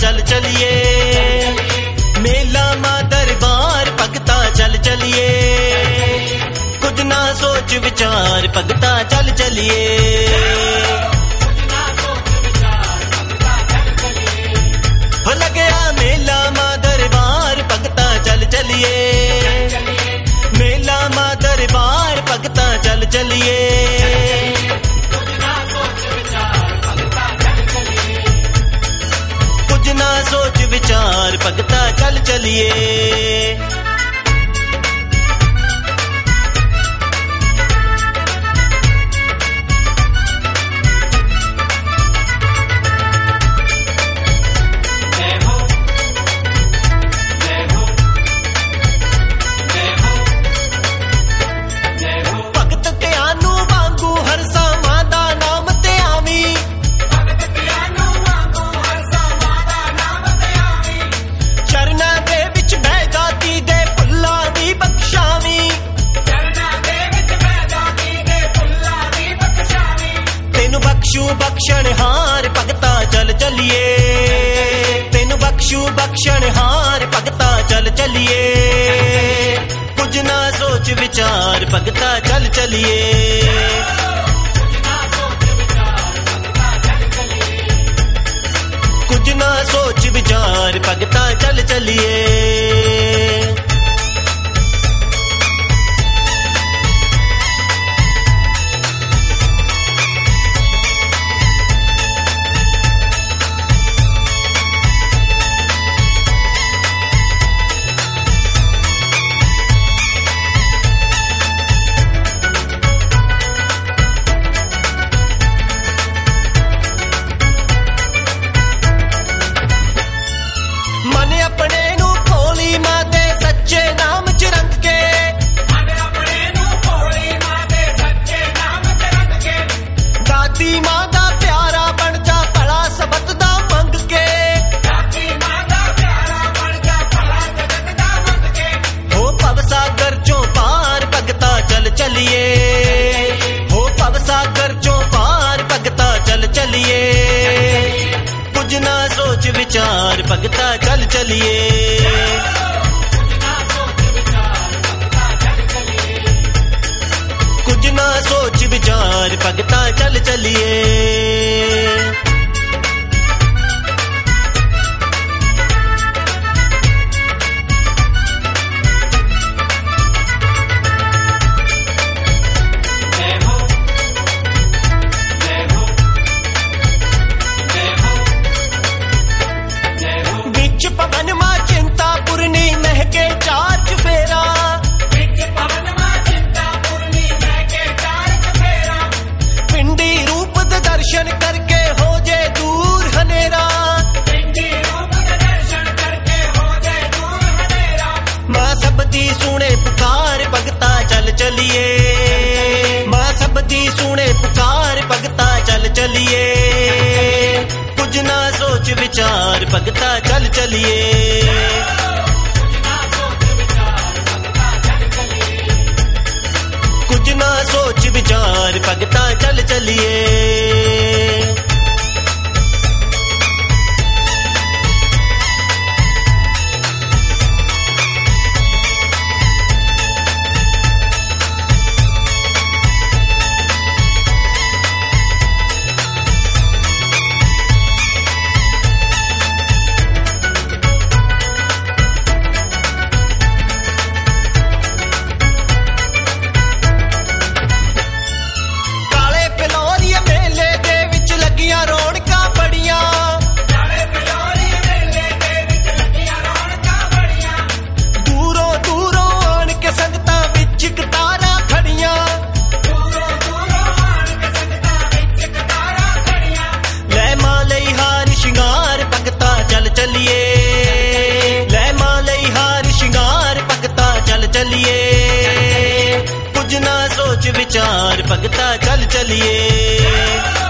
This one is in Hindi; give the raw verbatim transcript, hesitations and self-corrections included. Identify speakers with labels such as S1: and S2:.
S1: चल चलिए, मेला मां दरबार भगता चल चलिए, कुछ ना सोच विचार भगता चल चलिए, हो लगया मेला मां दरबार भगता चल चलिए, मेला मां दरबार भगता चल चलिए, कुछ ना सोच विचार भगता चल चलिए। बख्शू बख्शण हार भगता चल चलिए, तेनु बख्शू बख्शण हार भगता चल चलिए, कुछ ना सोच विचार भगता चल चलिए, कुछ ना सोच विचार भगता चल चलिए। चलिए हो भव सागर चों पार भगता चल चलिए, कुछ ना सोच विचार भगता चल चलिए, कुछ ना सोच विचार भगता चल चलिए। पवन मां चिंता पूर्णी महके चार चुफेरा, पवन मां चिंता पूर्णी महके चार चुफेरा, पिंडी रूप दर्शन करके हो जाए दूर हनेरा, पिंडी रूप दर्शन करके हो जाए दूर हनेरा, मां सबदी सुने पुकार भगता चल चलिए, मां सबदी सुने पुकार भगता चल चलिए, कुछ ना सोच विचार भगता चल चलिए, कुछ ना सोच विचार भगता चल चलिए। चलिए, कुछ ना सोच विचार भगता चल चलिए।